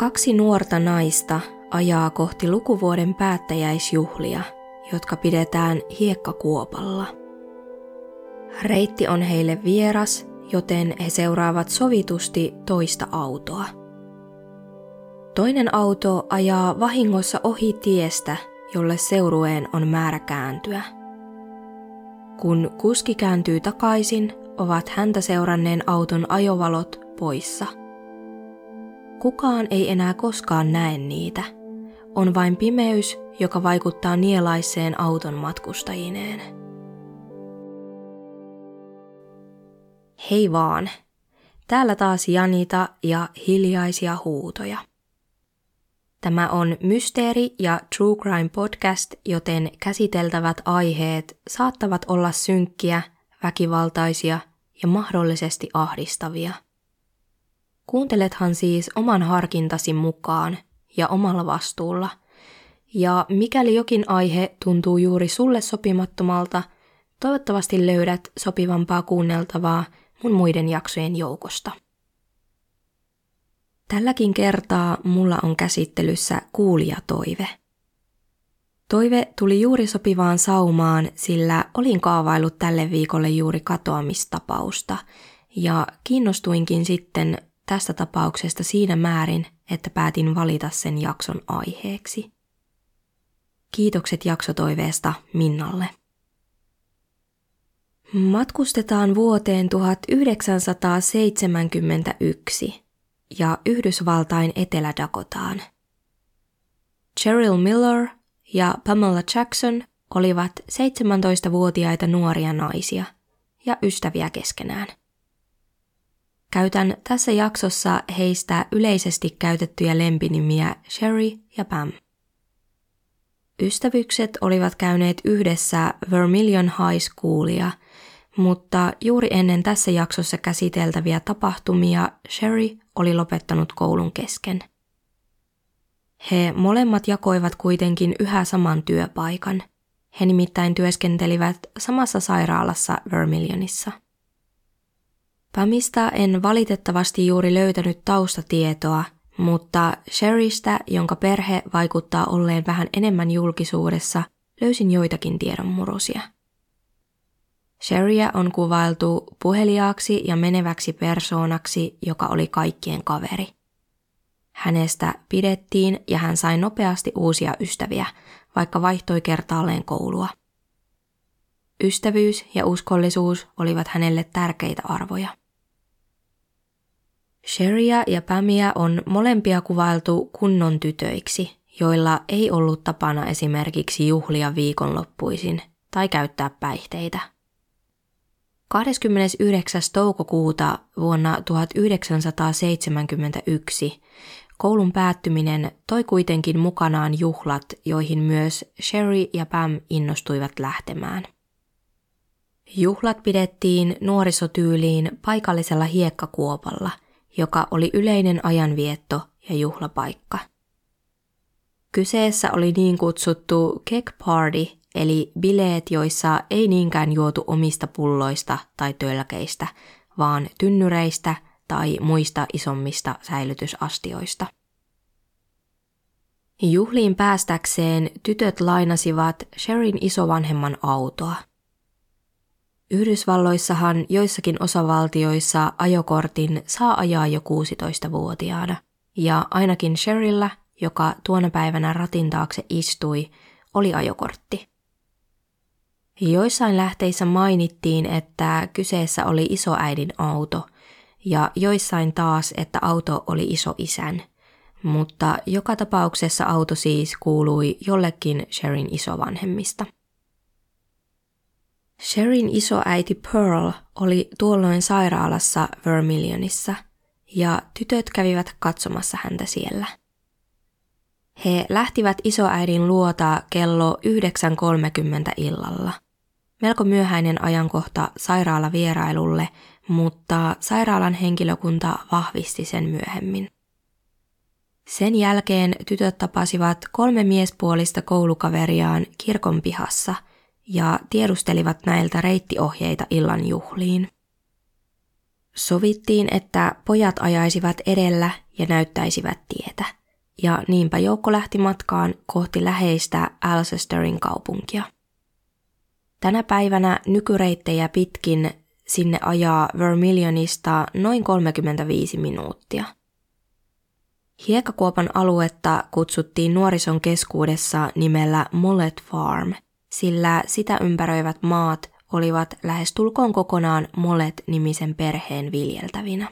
2 nuorta naista ajaa kohti lukuvuoden päättäjäisjuhlia, jotka pidetään hiekkakuopalla. Reitti on heille vieras, joten he seuraavat sovitusti toista autoa. Toinen auto ajaa vahingossa ohi tiestä, jolle seurueen on määrä kääntyä. Kun kuski kääntyy takaisin, ovat häntä seuranneen auton ajovalot poissa. Kukaan ei enää koskaan näe niitä. On vain pimeys, joka vaikuttaa nielaisseen auton matkustajineen. Hei vaan! Täällä taas Janita ja hiljaisia huutoja. Tämä on mysteeri- ja true crime podcast, joten käsiteltävät aiheet saattavat olla synkkiä, väkivaltaisia ja mahdollisesti ahdistavia. Kuuntelethan siis oman harkintasi mukaan ja omalla vastuulla. Ja mikäli jokin aihe tuntuu juuri sulle sopimattomalta, toivottavasti löydät sopivampaa kuunneltavaa mun muiden jaksojen joukosta. Tälläkin kertaa mulla on käsittelyssä kuulijatoive. Toive tuli juuri sopivaan saumaan, sillä olin kaavaillut tälle viikolle juuri katoamistapausta ja kiinnostuinkin sitten tästä tapauksesta siinä määrin, että päätin valita sen jakson aiheeksi. Kiitokset jaksotoiveesta Minnalle. Matkustetaan vuoteen 1971 ja Yhdysvaltain Etelä-Dakotaan. Cheryl Miller ja Pamela Jackson olivat 17-vuotiaita nuoria naisia ja ystäviä keskenään. Käytän tässä jaksossa heistä yleisesti käytettyjä lempinimiä Sherry ja Pam. Ystävykset olivat käyneet yhdessä Vermilion High Schoolia, mutta juuri ennen tässä jaksossa käsiteltäviä tapahtumia Sherry oli lopettanut koulun kesken. He molemmat jakoivat kuitenkin yhä saman työpaikan. He nimittäin työskentelivät samassa sairaalassa Vermilionissa. Pamista en valitettavasti juuri löytänyt taustatietoa, mutta Sherrystä, jonka perhe vaikuttaa olleen vähän enemmän julkisuudessa, löysin joitakin tiedonmurusia. Sherryä on kuvailtu puheliaaksi ja meneväksi persoonaksi, joka oli kaikkien kaveri. Hänestä pidettiin ja hän sai nopeasti uusia ystäviä, vaikka vaihtoi kertaalleen koulua. Ystävyys ja uskollisuus olivat hänelle tärkeitä arvoja. Sherryä ja Pamia on molempia kuvailtu kunnon tytöiksi, joilla ei ollut tapana esimerkiksi juhlia viikonloppuisin tai käyttää päihteitä. 29. toukokuuta vuonna 1971 koulun päättyminen toi kuitenkin mukanaan juhlat, joihin myös Sherry ja Pam innostuivat lähtemään. Juhlat pidettiin nuorisotyyliin paikallisella hiekkakuopalla, joka oli yleinen ajanvietto ja juhlapaikka. Kyseessä oli niin kutsuttu keg party, eli bileet, joissa ei niinkään juotu omista pulloista tai tölkeistä, vaan tynnyreistä tai muista isommista säilytysastioista. Juhliin päästäkseen tytöt lainasivat Sherryn isovanhemman autoa. Yhdysvalloissahan joissakin osavaltioissa ajokortin saa ajaa jo 16-vuotiaana, ja ainakin Sherryllä, joka tuona päivänä ratin taakse istui, oli ajokortti. Joissain lähteissä mainittiin, että kyseessä oli isoäidin auto, ja joissain taas, että auto oli isoisän, mutta joka tapauksessa auto siis kuului jollekin Sherryn isovanhemmista. Sherryn isoäiti Pearl oli tuolloin sairaalassa Vermilionissa, ja tytöt kävivät katsomassa häntä siellä. He lähtivät isoäidin luota kello 9.30 illalla. Melko myöhäinen ajankohta sairaalavierailulle, mutta sairaalan henkilökunta vahvisti sen myöhemmin. Sen jälkeen tytöt tapasivat 3 miespuolista koulukaveriaan kirkon pihassa ja tiedustelivat näiltä reittiohjeita illan juhliin. Sovittiin, että pojat ajaisivat edellä ja näyttäisivät tietä, ja niinpä joukko lähti matkaan kohti läheistä Alcesterin kaupunkia. Tänä päivänä nykyreittejä pitkin sinne ajaa Vermillionista noin 35 minuuttia. Hiekkakuopan aluetta kutsuttiin nuorison keskuudessa nimellä Molet Farm, sillä sitä ympäröivät maat olivat lähestulkoon kokonaan Molet-nimisen perheen viljeltävinä.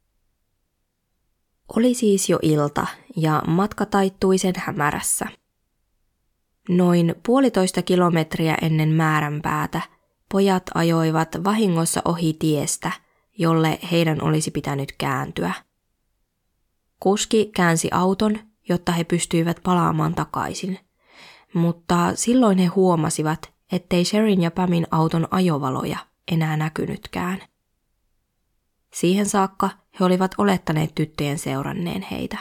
Oli siis jo ilta ja matka taittui sen hämärässä. Noin 1,5 kilometriä ennen määränpäätä pojat ajoivat vahingossa ohi tiestä, jolle heidän olisi pitänyt kääntyä. Kuski käänsi auton, jotta he pystyivät palaamaan takaisin, mutta silloin he huomasivat, ettei Sherin ja Pamin auton ajovaloja enää näkynytkään. Siihen saakka he olivat olettaneet tyttöjen seuranneen heitä.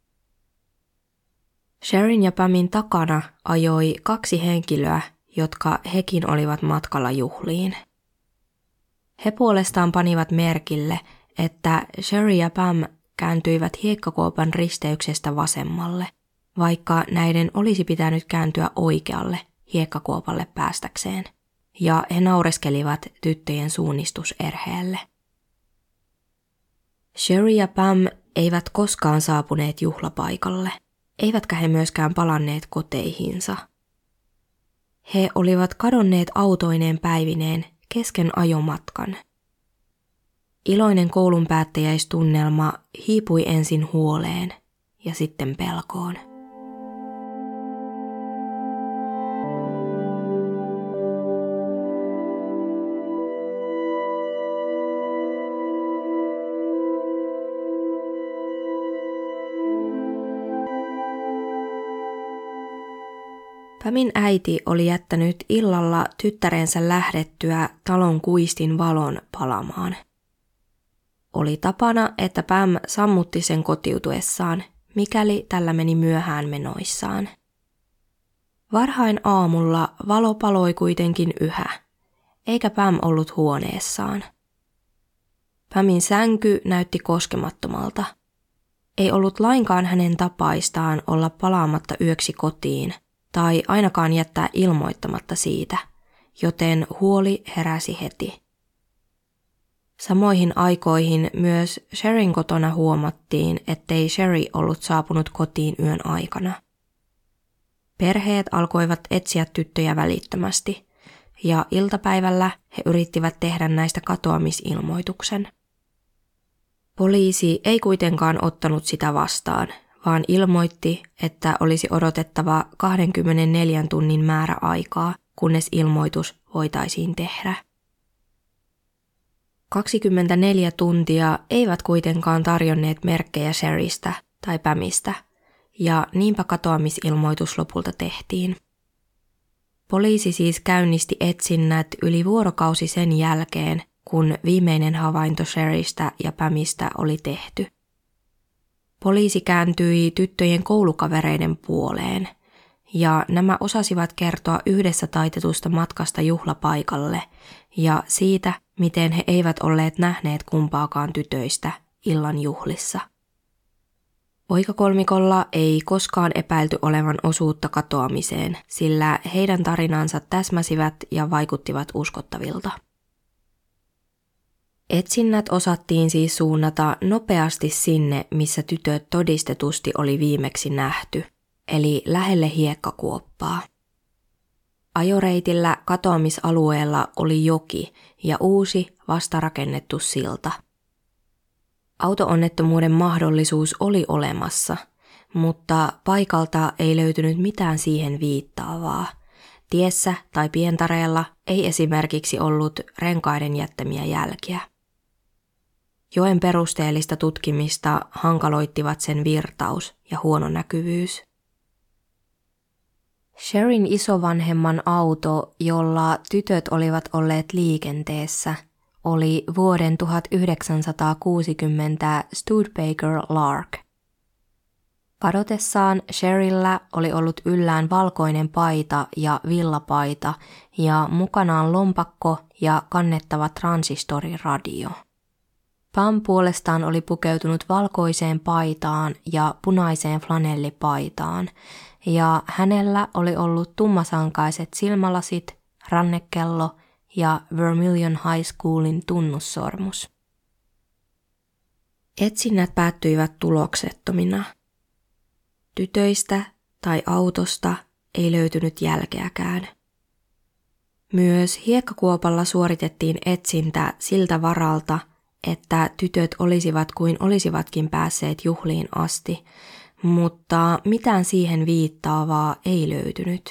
Sherin ja Pamin takana ajoi 2 henkilöä, jotka hekin olivat matkalla juhliin. He puolestaan panivat merkille, että Sherry ja Pam kääntyivät hiekkakuopan risteyksestä vasemmalle, vaikka näiden olisi pitänyt kääntyä oikealle hiekkakuopalle päästäkseen, ja he naureskelivat tyttöjen suunnistuserheelle. Sherry ja Pam eivät koskaan saapuneet juhlapaikalle, eivätkä he myöskään palanneet koteihinsa. He olivat kadonneet autoineen päivineen kesken ajomatkan. Iloinen koulunpäättäjäistunnelma hiipui ensin huoleen ja sitten pelkoon. Pamin äiti oli jättänyt illalla tyttärensä lähdettyä talon kuistin valon palamaan. Oli tapana, että Pam sammutti sen kotiutuessaan, mikäli tällä meni myöhään menoissaan. Varhain aamulla valo paloi kuitenkin yhä, eikä Pam ollut huoneessaan. Pamin sänky näytti koskemattomalta. Ei ollut lainkaan hänen tapaistaan olla palaamatta yöksi kotiin, tai ainakaan jättää ilmoittamatta siitä, joten huoli heräsi heti. Samoihin aikoihin myös Sherin kotona huomattiin, ettei Sherry ollut saapunut kotiin yön aikana. Perheet alkoivat etsiä tyttöjä välittömästi, ja iltapäivällä he yrittivät tehdä näistä katoamisilmoituksen. Poliisi ei kuitenkaan ottanut sitä vastaan, vaan ilmoitti, että olisi odotettava 24 tunnin määräaikaa, kunnes ilmoitus voitaisiin tehdä. 24 tuntia eivät kuitenkaan tarjonneet merkkejä Sherrystä tai Pamista, ja niinpä katoamisilmoitus lopulta tehtiin. Poliisi siis käynnisti etsinnät yli vuorokausi sen jälkeen, kun viimeinen havainto Sherrystä ja Pamista oli tehty. Poliisi kääntyi tyttöjen koulukavereiden puoleen, ja nämä osasivat kertoa yhdessä taitetusta matkasta juhlapaikalle ja siitä, miten he eivät olleet nähneet kumpaakaan tytöistä illan juhlissa. Poikakolmikolla ei koskaan epäilty olevan osuutta katoamiseen, sillä heidän tarinansa täsmäsivät ja vaikuttivat uskottavilta. Etsinnät osattiin siis suunnata nopeasti sinne, missä tytöt todistetusti oli viimeksi nähty, eli lähelle hiekkakuoppaa. Ajoreitillä katoamisalueella oli joki ja uusi vastarakennettu silta. Auto-onnettomuuden mahdollisuus oli olemassa, mutta paikalta ei löytynyt mitään siihen viittaavaa. Tiessä tai pientareella ei esimerkiksi ollut renkaiden jättämiä jälkiä. Joen perusteellista tutkimista hankaloittivat sen virtaus ja huono näkyvyys. Sherin isovanhemman auto, jolla tytöt olivat olleet liikenteessä, oli vuoden 1960 Studebaker Lark. Kadotessaan Sheryllä oli ollut yllään valkoinen paita ja villapaita ja mukanaan lompakko ja kannettava transistoriradio. Pam puolestaan oli pukeutunut valkoiseen paitaan ja punaiseen flanellipaitaan, ja hänellä oli ollut tummasankaiset silmälasit, rannekello ja Vermilion High Schoolin tunnussormus. Etsinnät päättyivät tuloksettomina. Tytöistä tai autosta ei löytynyt jälkeäkään. Myös hiekkakuopalla suoritettiin etsintä siltä varalta, että tytöt olisivat kuin olisivatkin päässeet juhliin asti, mutta mitään siihen viittaavaa ei löytynyt.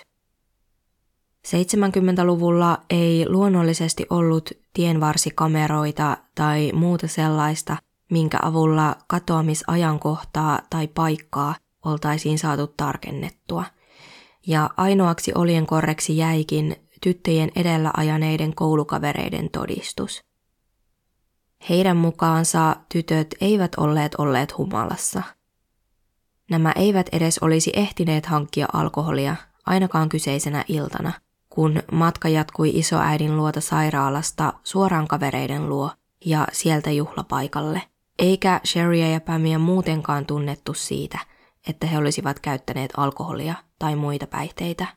70-luvulla ei luonnollisesti ollut tienvarsikameroita tai muuta sellaista, minkä avulla katoamisajankohtaa tai paikkaa oltaisiin saatu tarkennettua, ja ainoaksi oljenkorreksi jäikin tyttöjen edellä ajaneiden koulukavereiden todistus. Heidän mukaansa tytöt eivät olleet humalassa. Nämä eivät edes olisi ehtineet hankkia alkoholia ainakaan kyseisenä iltana, kun matka jatkui isoäidin luota sairaalasta suoraan kavereiden luo ja sieltä juhlapaikalle, eikä Sherryä ja Pamia muutenkaan tunnettu siitä, että he olisivat käyttäneet alkoholia tai muita päihteitä.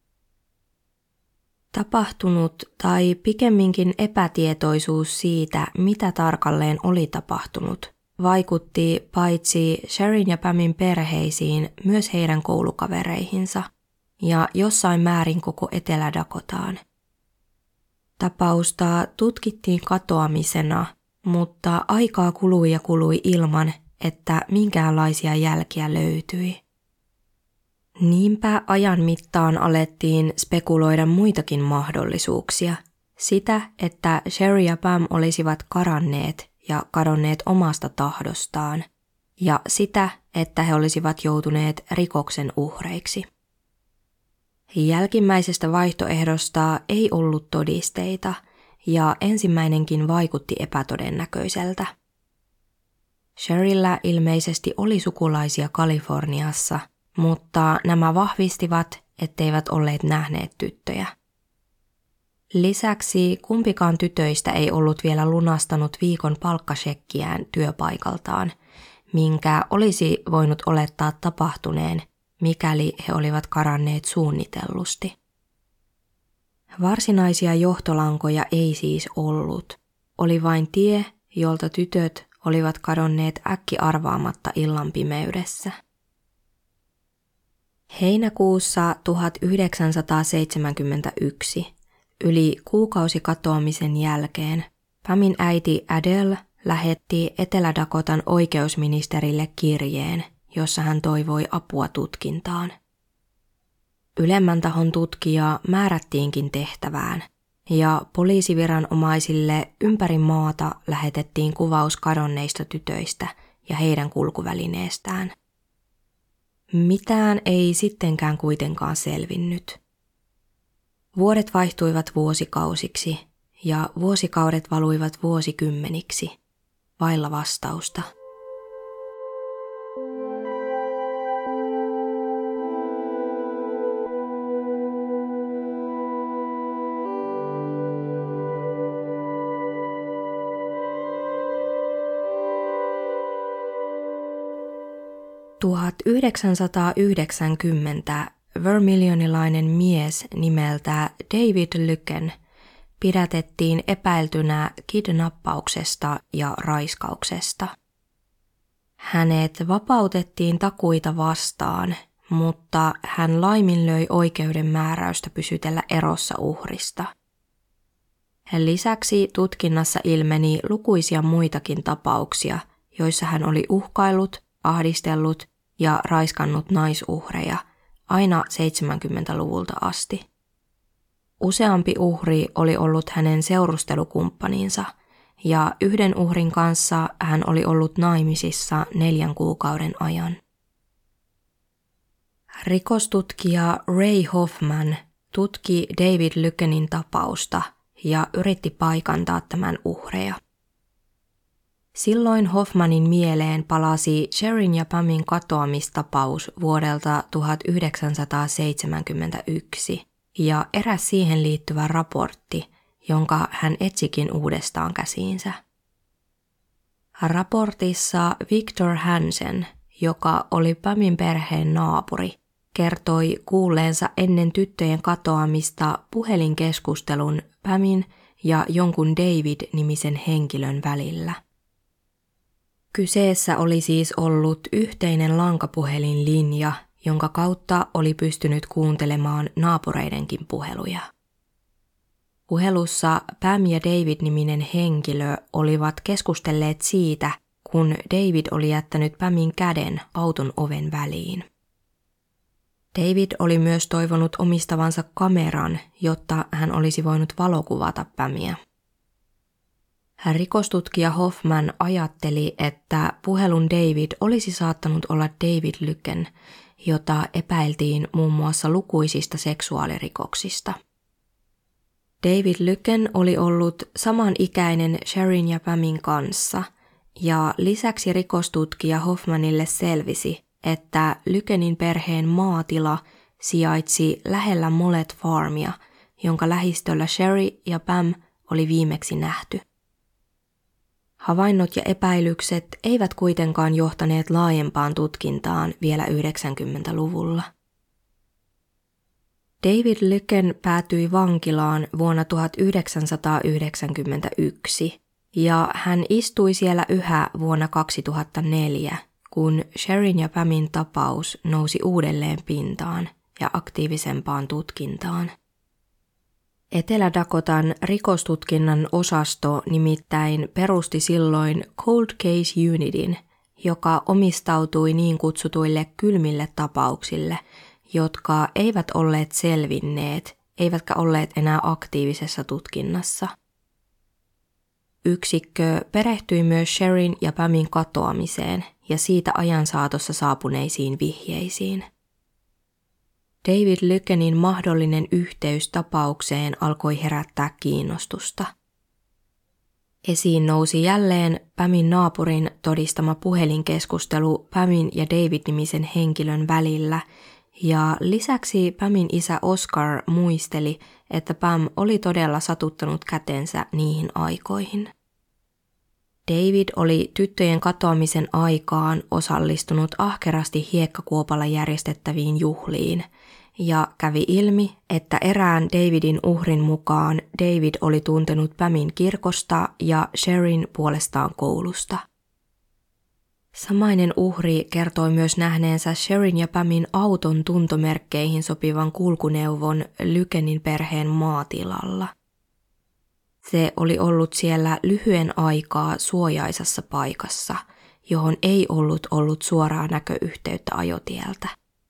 Tapahtunut tai pikemminkin epätietoisuus siitä, mitä tarkalleen oli tapahtunut, vaikutti paitsi Sherryn ja Pamin perheisiin myös heidän koulukavereihinsa ja jossain määrin koko Etelä-Dakotaan. Tapausta tutkittiin katoamisena, mutta aikaa kului ilman, että minkäänlaisia jälkiä löytyi. Niinpä ajan mittaan alettiin spekuloida muitakin mahdollisuuksia. Sitä, että Sherry ja Pam olisivat karanneet ja kadonneet omasta tahdostaan, ja sitä, että he olisivat joutuneet rikoksen uhreiksi. Jälkimmäisestä vaihtoehdosta ei ollut todisteita, ja ensimmäinenkin vaikutti epätodennäköiseltä. Sherryllä ilmeisesti oli sukulaisia Kaliforniassa, mutta nämä vahvistivat, etteivät olleet nähneet tyttöjä. Lisäksi kumpikaan tytöistä ei ollut vielä lunastanut viikon palkkashekkiään työpaikaltaan, minkä olisi voinut olettaa tapahtuneen, mikäli he olivat karanneet suunnitellusti. Varsinaisia johtolankoja ei siis ollut. Oli vain tie, jolta tytöt olivat kadonneet äkkiarvaamatta illan pimeydessä. Heinäkuussa 1971, yli kuukausi katoamisen jälkeen, Pamin äiti Adele lähetti Etelä-Dakotan oikeusministerille kirjeen, jossa hän toivoi apua tutkintaan. Ylemmän tahon tutkija määrättiinkin tehtävään, ja poliisiviranomaisille ympäri maata lähetettiin kuvaus kadonneista tytöistä ja heidän kulkuvälineestään. Mitään ei sittenkään kuitenkaan selvinnyt. Vuodet vaihtuivat vuosikausiksi ja vuosikaudet valuivat vuosikymmeniksi, vailla vastausta. ...1990 vermilionilainen mies nimeltä David Lykken pidätettiin epäiltynä kidnappauksesta ja raiskauksesta. Hänet vapautettiin takuita vastaan, mutta hän laiminlöi oikeuden määräystä pysytellä erossa uhrista. Lisäksi tutkinnassa ilmeni lukuisia muitakin tapauksia, joissa hän oli uhkaillut, ahdistellut ja raiskannut naisuhreja aina 70-luvulta asti. Useampi uhri oli ollut hänen seurustelukumppaninsa ja yhden uhrin kanssa hän oli ollut naimisissa 4 kuukauden ajan. Rikostutkija Ray Hoffman tutki David Lykkenin tapausta ja yritti paikantaa tämän uhreja. Silloin Hoffmanin mieleen palasi Sherryn ja Pamin katoamistapaus vuodelta 1971 ja eräs siihen liittyvä raportti, jonka hän etsikin uudestaan käsiinsä. Raportissa Victor Hansen, joka oli Pamin perheen naapuri, kertoi kuulleensa ennen tyttöjen katoamista puhelinkeskustelun Pamin ja jonkun David-nimisen henkilön välillä. Kyseessä oli siis ollut yhteinen lankapuhelinlinja, jonka kautta oli pystynyt kuuntelemaan naapureidenkin puheluja. Puhelussa Pam ja David-niminen henkilö olivat keskustelleet siitä, kun David oli jättänyt Pamin käden auton oven väliin. David oli myös toivonut omistavansa kameran, jotta hän olisi voinut valokuvata Pamia. Rikostutkija Hoffman ajatteli, että puhelun David olisi saattanut olla David Lykken, jota epäiltiin muun muassa lukuisista seksuaalirikoksista. David Lykken oli ollut samanikäinen Sherin ja Pamin kanssa, ja lisäksi rikostutkija Hoffmanille selvisi, että Lykkenin perheen maatila sijaitsi lähellä Molet Farmia, jonka lähistöllä Sherry ja Pam oli viimeksi nähty. Havainnot ja epäilykset eivät kuitenkaan johtaneet laajempaan tutkintaan vielä 90-luvulla. David Lykken päätyi vankilaan vuonna 1991 ja hän istui siellä yhä vuonna 2004, kun Sherin ja Pamin tapaus nousi uudelleen pintaan ja aktiivisempaan tutkintaan. Etelä-Dakotan rikostutkinnan osasto nimittäin perusti silloin Cold Case Unitin, joka omistautui niin kutsutuille kylmille tapauksille, jotka eivät olleet selvinneet, eivätkä olleet enää aktiivisessa tutkinnassa. Yksikkö perehtyi myös Sherin ja Pamin katoamiseen ja siitä ajan saatossa saapuneisiin vihjeisiin. David Lykkenin mahdollinen yhteys tapaukseen alkoi herättää kiinnostusta. Esiin nousi jälleen Pamin naapurin todistama puhelinkeskustelu Pamin ja David-nimisen henkilön välillä, ja lisäksi Pamin isä Oscar muisteli, että Pam oli todella satuttanut kätensä niihin aikoihin. David oli tyttöjen katoamisen aikaan osallistunut ahkerasti hiekkakuopalla järjestettäviin juhliin, ja kävi ilmi, että erään Davidin uhrin mukaan David oli tuntenut Pamin kirkosta ja Sherin puolestaan koulusta. Samainen uhri kertoi myös nähneensä Sherin ja Pamin auton tuntomerkkeihin sopivan kulkuneuvon Lykkenin perheen maatilalla. Se oli ollut siellä lyhyen aikaa suojaisessa paikassa, johon ei ollut suoraa näköyhteyttä ajotieltä.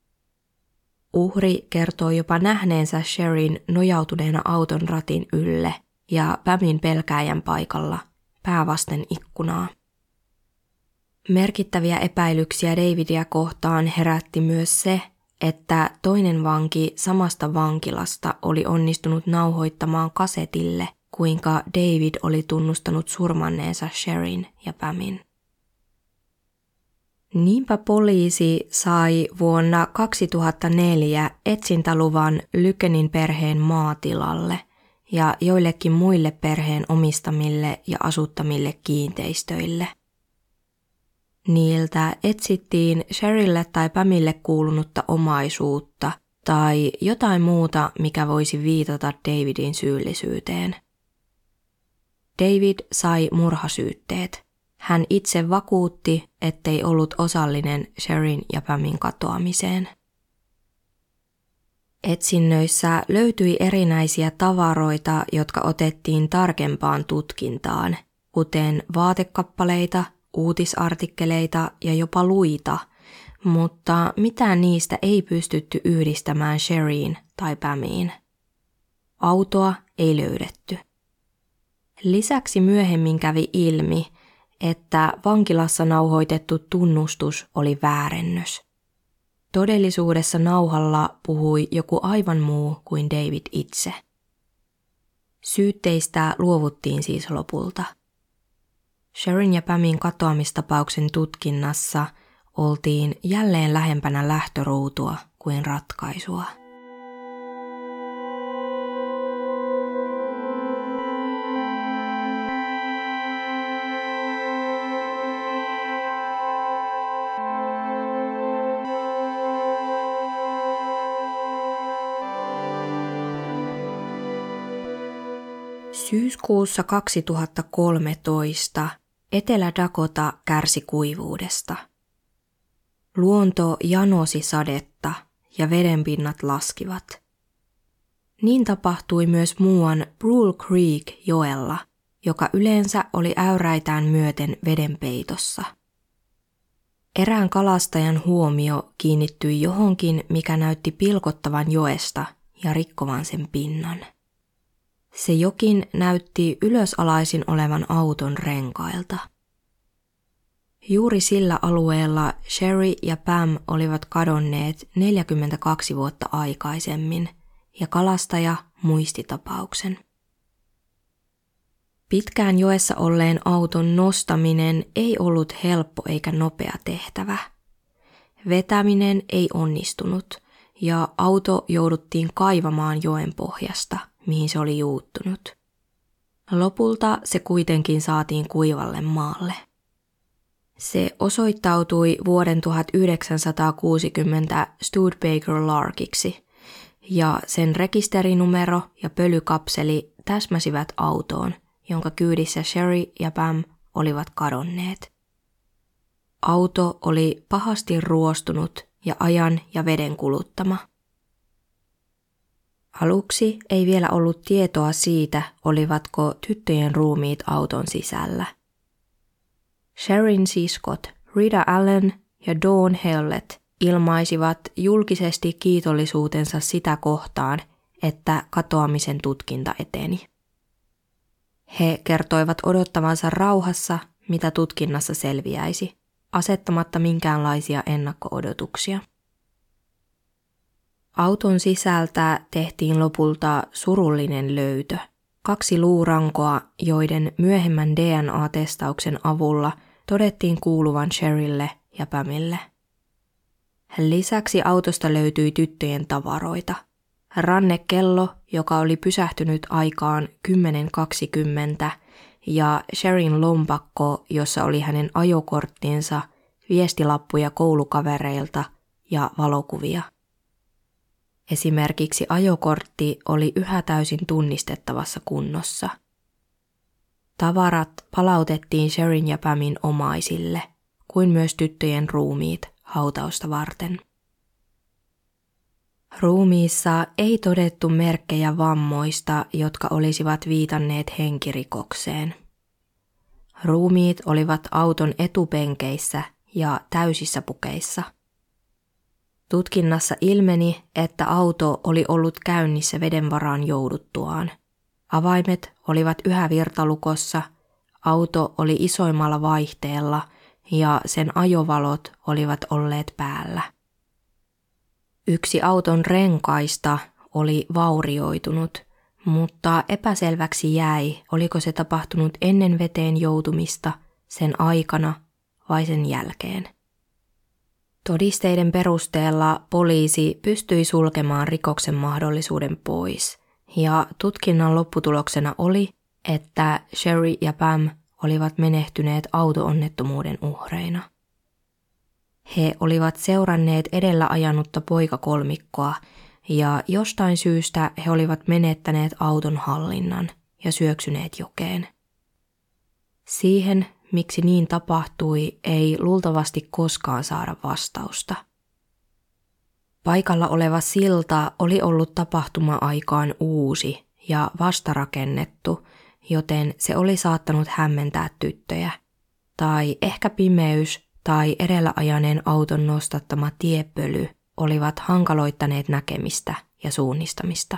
Uhri kertoi jopa nähneensä Sherin nojautuneena auton ratin ylle ja Pamin pelkääjän paikalla, pää vasten ikkunaa. Merkittäviä epäilyksiä Davidia kohtaan herätti myös se, että toinen vanki samasta vankilasta oli onnistunut nauhoittamaan kasetille, kuinka David oli tunnustanut surmanneensa Sherin ja Pamin. Niinpä poliisi sai vuonna 2004 etsintäluvan Lykkenin perheen maatilalle ja joillekin muille perheen omistamille ja asuttamille kiinteistöille. Niiltä etsittiin Sherille tai Pamille kuulunutta omaisuutta tai jotain muuta, mikä voisi viitata Davidin syyllisyyteen. David sai murhasyytteet. Hän itse vakuutti, ettei ollut osallinen Sherin ja Pamin katoamiseen. Etsinnöissä löytyi erinäisiä tavaroita, jotka otettiin tarkempaan tutkintaan, kuten vaatekappaleita, uutisartikkeleita ja jopa luita, mutta mitään niistä ei pystytty yhdistämään Sheriin tai Pamiin. Autoa ei löydetty. Lisäksi myöhemmin kävi ilmi, että vankilassa nauhoitettu tunnustus oli väärennös. Todellisuudessa nauhalla puhui joku aivan muu kuin David itse. Syytteistä luovuttiin siis lopulta. Sherin ja Pamin katoamistapauksen tutkinnassa oltiin jälleen lähempänä lähtöruutua kuin ratkaisua. Syyskuussa 2013 Etelä-Dakota kärsi kuivuudesta. Luonto janosi sadetta ja vedenpinnat laskivat. Niin tapahtui myös muuan Brule Creek joella, joka yleensä oli äyräitään myöten vedenpeitossa. Erään kalastajan huomio kiinnittyi johonkin, mikä näytti pilkottavan joesta ja rikkovan sen pinnan. Se jokin näytti ylösalaisin olevan auton renkailta. Juuri sillä alueella Sherry ja Pam olivat kadonneet 42 vuotta aikaisemmin ja kalastaja muisti tapauksen. Pitkään joessa olleen auton nostaminen ei ollut helppo eikä nopea tehtävä. Vetäminen ei onnistunut ja auto jouduttiin kaivamaan joen pohjasta, mihin se oli juuttunut. Lopulta se kuitenkin saatiin kuivalle maalle. Se osoittautui vuoden 1960 Studebaker Larkiksi ja sen rekisterinumero ja pölykapseli täsmäsivät autoon, jonka kyydissä Sherry ja Pam olivat kadonneet. Auto oli pahasti ruostunut ja ajan ja veden kuluttama. Aluksi ei vielä ollut tietoa siitä, olivatko tyttöjen ruumiit auton sisällä. Sherryn siskot Rita Allen ja Dawn Hewlett ilmaisivat julkisesti kiitollisuutensa sitä kohtaan, että katoamisen tutkinta eteni. He kertoivat odottavansa rauhassa, mitä tutkinnassa selviäisi, asettamatta minkäänlaisia ennakko-odotuksia. Auton sisältä tehtiin lopulta surullinen löytö. 2 luurankoa, joiden myöhemmän DNA-testauksen avulla todettiin kuuluvan Sherrylle ja Pamille. Lisäksi autosta löytyi tyttöjen tavaroita. Rannekello, joka oli pysähtynyt aikaan 10:20, ja Sherryn lompakko, jossa oli hänen ajokorttinsa, viestilappuja koulukavereilta ja valokuvia. Esimerkiksi ajokortti oli yhä täysin tunnistettavassa kunnossa. Tavarat palautettiin Sherryn ja Pamin omaisille, kuin myös tyttöjen ruumiit hautausta varten. Ruumiissa ei todettu merkkejä vammoista, jotka olisivat viitanneet henkirikokseen. Ruumiit olivat auton etupenkeissä ja täysissä pukeissa. Tutkinnassa ilmeni, että auto oli ollut käynnissä veden varaan jouduttuaan. Avaimet olivat yhä virtalukossa, auto oli isoimmalla vaihteella ja sen ajovalot olivat olleet päällä. Yksi auton renkaista oli vaurioitunut, mutta epäselväksi jäi, oliko se tapahtunut ennen veteen joutumista, sen aikana vai sen jälkeen. Todisteiden perusteella poliisi pystyi sulkemaan rikoksen mahdollisuuden pois, ja tutkinnan lopputuloksena oli, että Sherry ja Pam olivat menehtyneet auto-onnettomuuden uhreina. He olivat seuranneet edellä ajanutta poikakolmikkoa, ja jostain syystä he olivat menettäneet auton hallinnan ja syöksyneet jokeen. Siihen, miksi niin tapahtui, ei luultavasti koskaan saada vastausta. Paikalla oleva silta oli ollut tapahtuma-aikaan uusi ja vastarakennettu, joten se oli saattanut hämmentää tyttöjä. Tai ehkä pimeys tai edellä ajaneen auton nostattama tiepöly olivat hankaloittaneet näkemistä ja suunnistamista.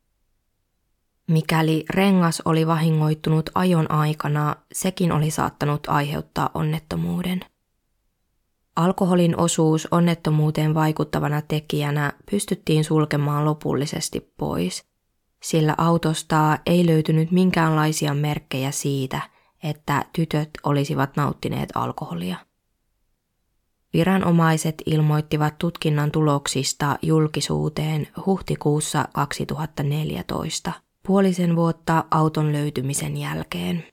Mikäli rengas oli vahingoittunut ajon aikana, sekin oli saattanut aiheuttaa onnettomuuden. Alkoholin osuus onnettomuuteen vaikuttavana tekijänä pystyttiin sulkemaan lopullisesti pois, sillä autosta ei löytynyt minkäänlaisia merkkejä siitä, että tytöt olisivat nauttineet alkoholia. Viranomaiset ilmoittivat tutkinnan tuloksista julkisuuteen huhtikuussa 2014, puolisen vuotta auton löytymisen jälkeen.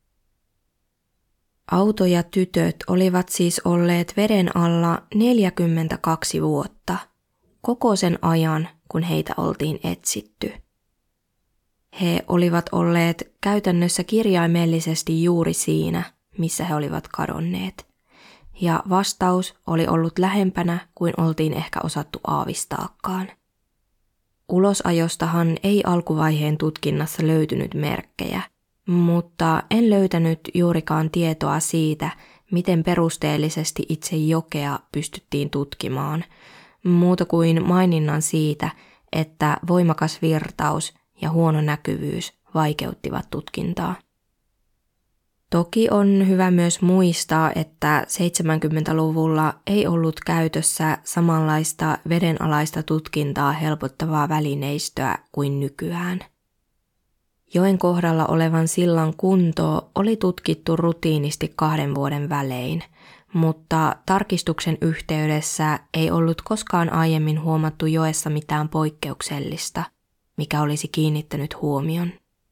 Auto ja tytöt olivat siis olleet veden alla 42 vuotta, koko sen ajan, kun heitä oltiin etsitty. He olivat olleet käytännössä kirjaimellisesti juuri siinä, missä he olivat kadonneet. Ja vastaus oli ollut lähempänä kuin oltiin ehkä osattu aavistaakaan. Ulosajostahan ei alkuvaiheen tutkinnassa löytynyt merkkejä, mutta en löytänyt juurikaan tietoa siitä, miten perusteellisesti itse jokea pystyttiin tutkimaan, muuta kuin maininnan siitä, että voimakas virtaus ja huono näkyvyys vaikeuttivat tutkintaa. Toki on hyvä myös muistaa, että 70-luvulla ei ollut käytössä samanlaista vedenalaista tutkintaa helpottavaa välineistöä kuin nykyään. Joen kohdalla olevan sillan kunto oli tutkittu rutiinisti 2 vuoden välein, mutta tarkistuksen yhteydessä ei ollut koskaan aiemmin huomattu joessa mitään poikkeuksellista, mikä olisi kiinnittänyt huomion.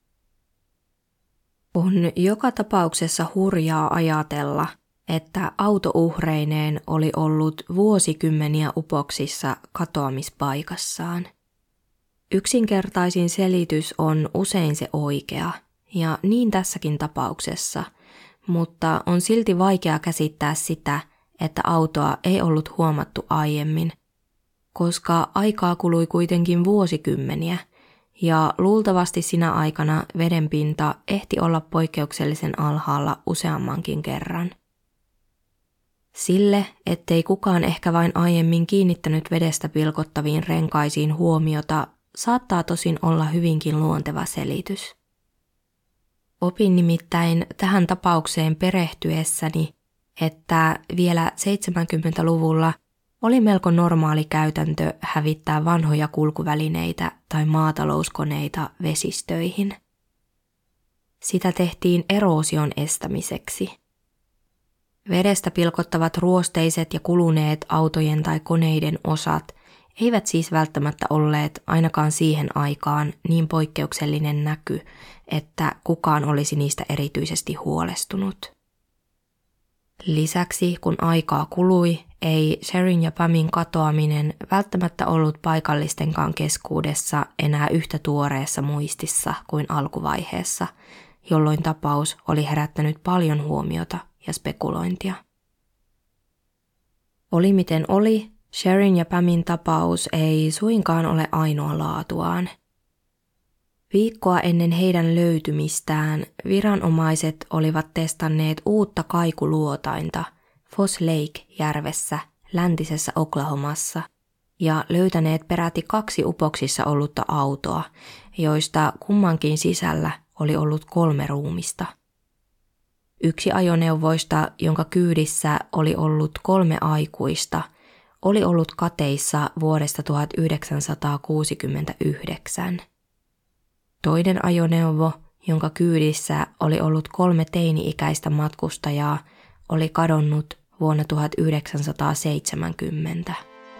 On joka tapauksessa hurjaa ajatella, että autouhreineen oli ollut vuosikymmeniä upoksissa katoamispaikassaan. Yksinkertaisin selitys on usein se oikea, ja niin tässäkin tapauksessa, mutta on silti vaikea käsittää sitä, että autoa ei ollut huomattu aiemmin, koska aikaa kului kuitenkin vuosikymmeniä, ja luultavasti sinä aikana vedenpinta ehti olla poikkeuksellisen alhaalla useammankin kerran. Sille, ettei kukaan ehkä vain aiemmin kiinnittänyt vedestä pilkottaviin renkaisiin huomiota, saattaa tosin olla hyvinkin luonteva selitys. Opin nimittäin tähän tapaukseen perehtyessäni, että vielä 70-luvulla oli melko normaali käytäntö hävittää vanhoja kulkuvälineitä tai maatalouskoneita vesistöihin. Sitä tehtiin eroosion estämiseksi. Vedestä pilkottavat ruosteiset ja kuluneet autojen tai koneiden osat eivät siis välttämättä olleet ainakaan siihen aikaan niin poikkeuksellinen näky, että kukaan olisi niistä erityisesti huolestunut. Lisäksi kun aikaa kului, ei Sherin ja Pamin katoaminen välttämättä ollut paikallistenkaan keskuudessa enää yhtä tuoreessa muistissa kuin alkuvaiheessa, jolloin tapaus oli herättänyt paljon huomiota ja spekulointia. Oli miten oli, Sherin ja Pamin tapaus ei suinkaan ole ainoa laatuaan. Viikkoa ennen heidän löytymistään viranomaiset olivat testanneet uutta kaikuluotainta Foss Lake-järvessä läntisessä Oklahomassa ja löytäneet peräti 2 upoksissa ollutta autoa, joista kummankin sisällä oli ollut 3 ruumista. Yksi ajoneuvoista, jonka kyydissä oli ollut 3 aikuista, oli ollut kateissa vuodesta 1969. Toinen ajoneuvo, jonka kyydissä oli ollut 3 teini-ikäistä matkustajaa, oli kadonnut vuonna 1970.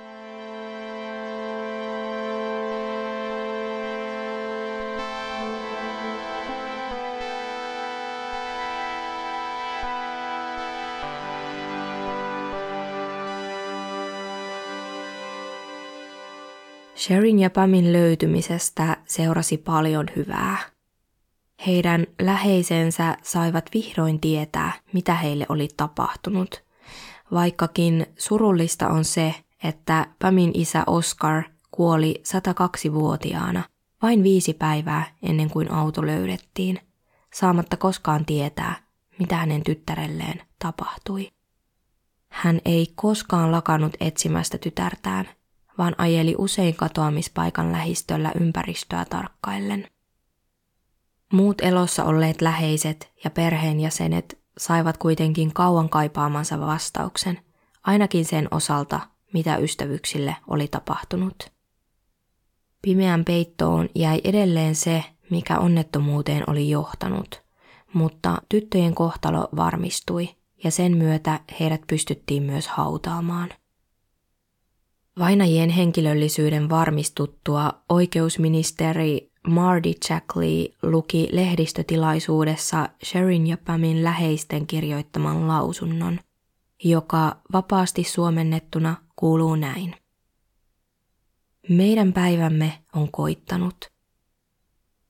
Sherin ja Pamin löytymisestä seurasi paljon hyvää. Heidän läheisensä saivat vihdoin tietää, mitä heille oli tapahtunut, vaikkakin surullista on se, että Pamin isä Oscar kuoli 102-vuotiaana vain 5 päivää ennen kuin auto löydettiin, saamatta koskaan tietää, mitä hänen tyttärelleen tapahtui. Hän ei koskaan lakannut etsimästä tytärtään, vaan ajeli usein katoamispaikan lähistöllä ympäristöä tarkkaillen. Muut elossa olleet läheiset ja perheenjäsenet saivat kuitenkin kauan kaipaamansa vastauksen, ainakin sen osalta, mitä ystävyksille oli tapahtunut. Pimeän peittoon jäi edelleen se, mikä onnettomuuteen oli johtanut, mutta tyttöjen kohtalo varmistui ja sen myötä heidät pystyttiin myös hautaamaan. Vainajien henkilöllisyyden varmistuttua oikeusministeri Marty Shackley luki lehdistötilaisuudessa Sherin ja Pamin läheisten kirjoittaman lausunnon, joka vapaasti suomennettuna kuuluu näin. Meidän päivämme on koittanut.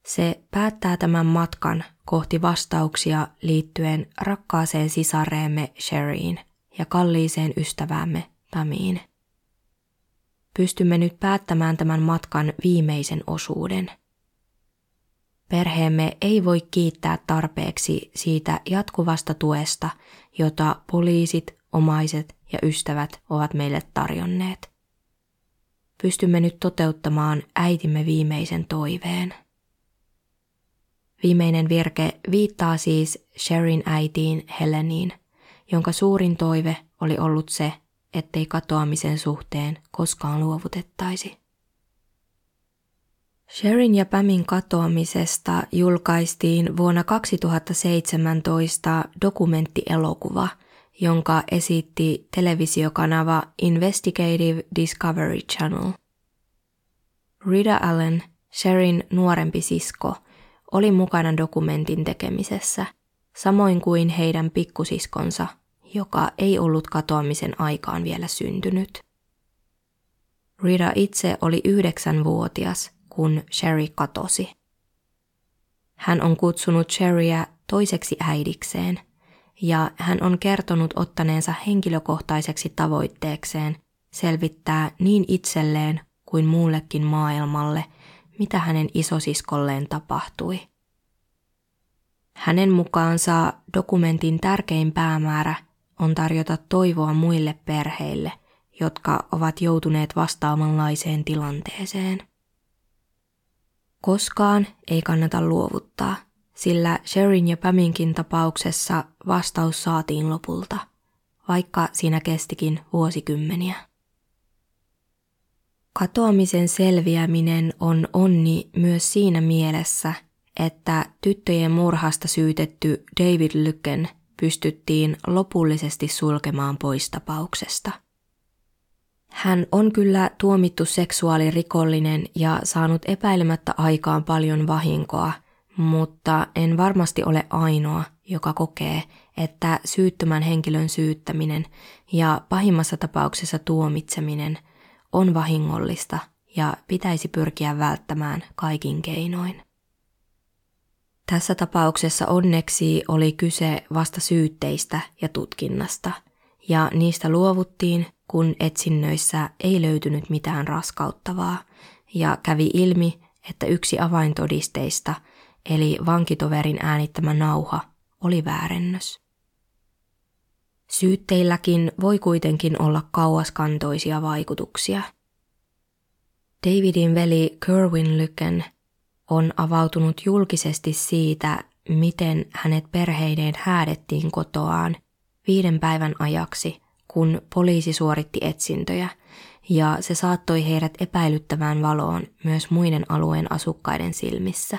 Se päättää tämän matkan kohti vastauksia liittyen rakkaaseen sisareemme Sherryin ja kalliiseen ystäväämme Pamiin. Pystymme nyt päättämään tämän matkan viimeisen osuuden. Perheemme ei voi kiittää tarpeeksi siitä jatkuvasta tuesta, jota poliisit, omaiset ja ystävät ovat meille tarjonneet. Pystymme nyt toteuttamaan äitimme viimeisen toiveen. Viimeinen virke viittaa siis Sherryn äitiin Heleniin, jonka suurin toive oli ollut se, ettei katoamisen suhteen koskaan luovutettaisi. Sherryn ja Pamin katoamisesta julkaistiin vuonna 2017 dokumenttielokuva, jonka esitti televisiokanava Investigative Discovery Channel. Rita Allen, Sherryn nuorempi sisko, oli mukana dokumentin tekemisessä, samoin kuin heidän pikkusiskonsa, joka ei ollut katoamisen aikaan vielä syntynyt. Rita itse oli 9-vuotias, kun Sherry katosi. Hän on kutsunut Sherryä toiseksi äidikseen, ja hän on kertonut ottaneensa henkilökohtaiseksi tavoitteekseen selvittää niin itselleen kuin muullekin maailmalle, mitä hänen isosiskolleen tapahtui. Hänen mukaansa dokumentin tärkein päämäärä on tarjota toivoa muille perheille, jotka ovat joutuneet vastaavanlaiseen tilanteeseen. Koskaan ei kannata luovuttaa, sillä Sherryn ja Paminkin tapauksessa vastaus saatiin lopulta, vaikka siinä kestikin vuosikymmeniä. Katoamisen selviäminen on onni myös siinä mielessä, että tyttöjen murhasta syytetty David Lykken pystyttiin lopullisesti sulkemaan pois tapauksesta. Hän on kyllä tuomittu seksuaalirikollinen ja saanut epäilemättä aikaan paljon vahinkoa, mutta en varmasti ole ainoa, joka kokee, että syyttömän henkilön syyttäminen ja pahimmassa tapauksessa tuomitseminen on vahingollista ja pitäisi pyrkiä välttämään kaikin keinoin. Tässä tapauksessa onneksi oli kyse vasta syytteistä ja tutkinnasta, ja niistä luovuttiin, kun etsinnöissä ei löytynyt mitään raskauttavaa, ja kävi ilmi, että yksi avaintodisteista, eli vankitoverin äänittämä nauha, oli väärennös. Syytteilläkin voi kuitenkin olla kauaskantoisia vaikutuksia. Davidin veli Kerwin Lykken on avautunut julkisesti siitä, miten hänet perheineen häädettiin kotoaan 5 päivän ajaksi, kun poliisi suoritti etsintöjä, ja se saattoi heidät epäilyttävään valoon myös muiden alueen asukkaiden silmissä.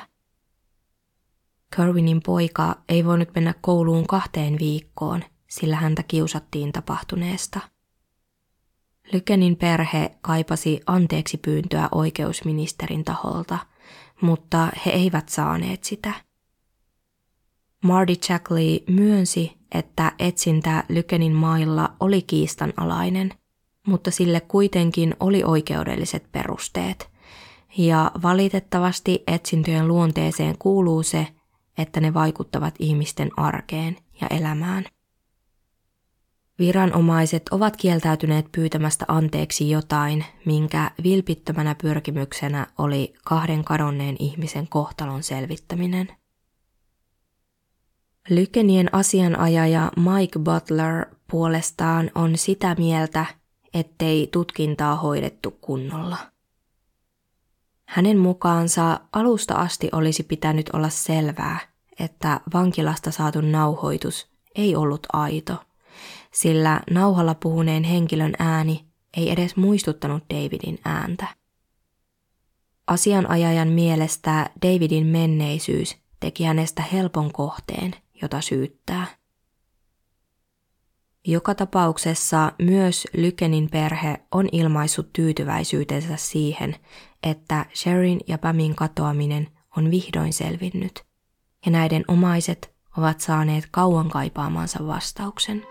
Kerwinin poika ei voinut mennä kouluun 2 viikkoon, sillä häntä kiusattiin tapahtuneesta. Lykkenin perhe kaipasi anteeksi pyyntöä oikeusministerin taholta, mutta he eivät saaneet sitä. Marty Shackley myönsi, että etsintä Lykkenin mailla oli kiistanalainen, mutta sille kuitenkin oli oikeudelliset perusteet. Ja valitettavasti etsintöjen luonteeseen kuuluu se, että ne vaikuttavat ihmisten arkeen ja elämään. Viranomaiset ovat kieltäytyneet pyytämästä anteeksi jotain, minkä vilpittömänä pyrkimyksenä oli 2 kadonneen ihmisen kohtalon selvittäminen. Lykkenien asianajaja Mike Butler puolestaan on sitä mieltä, ettei tutkintaa hoidettu kunnolla. Hänen mukaansa alusta asti olisi pitänyt olla selvää, että vankilasta saatu nauhoitus ei ollut aito, sillä nauhalla puhuneen henkilön ääni ei edes muistuttanut Davidin ääntä. Asianajajan mielestä Davidin menneisyys teki hänestä helpon kohteen, jota syyttää. Joka tapauksessa myös Lykkenin perhe on ilmaissut tyytyväisyytensä siihen, että Sherryn ja Pamin katoaminen on vihdoin selvinnyt, ja näiden omaiset ovat saaneet kauan kaipaamansa vastauksen.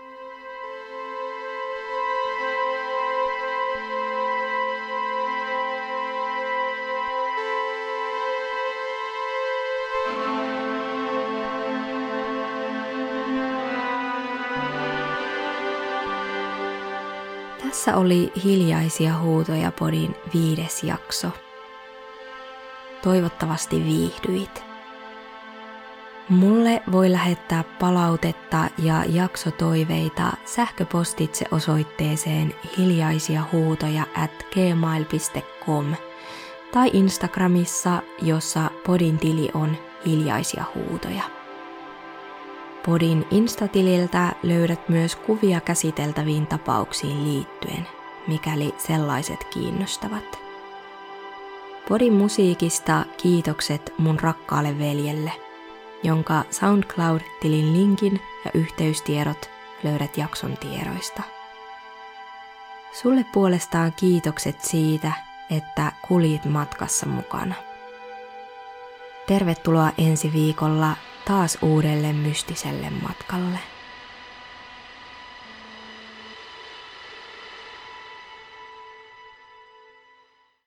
Tässä oli Hiljaisia huutoja podin 5. jakso. Toivottavasti viihdyit. Mulle voi lähettää palautetta ja jaksotoiveita sähköpostitse osoitteeseen hiljaisiahuutoja@gmail.com tai Instagramissa, jossa podin tili on Hiljaisia huutoja. Podin Instatililtä löydät myös kuvia käsiteltäviin tapauksiin liittyen, mikäli sellaiset kiinnostavat. Podin musiikista kiitokset mun rakkaalle veljelle, jonka SoundCloud-tilin linkin ja yhteystiedot löydät jakson tiedoista. Sulle puolestaan kiitokset siitä, että kuljit matkassa mukana. Tervetuloa ensi viikolla taas uudelle mystiselle matkalle.